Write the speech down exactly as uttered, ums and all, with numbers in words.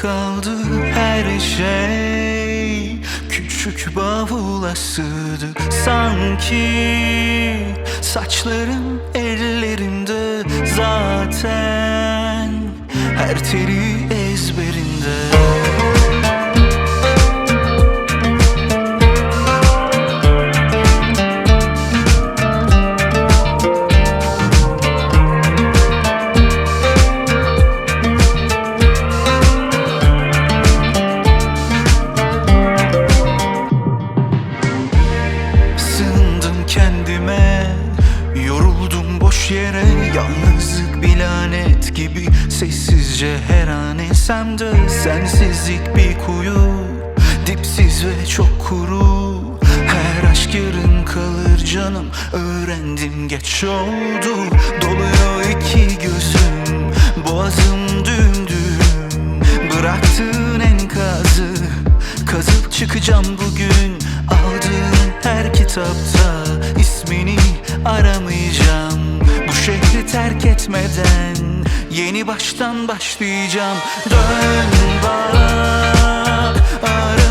kaldı her şey. Küçük bavula sığdı sanki. Saçlarım ellerimde zaten, her teri ezberinde. Kendime yoruldum boş yere, yalnızlık bir lanet gibi sessizce her an ensemde. Sensizlik bir kuyu, dipsiz ve çok kuru. Her aşk yarım kalır canım, öğrendim geç oldu. Doluyor iki gözüm, boğazım dümdüm. Bıraktığın enkazı kazıp çıkacağım bugün. Aldığın her kitapta ismini aramayacağım. Bu şehri terk etmeden yeni baştan başlayacağım. Dön bak, ara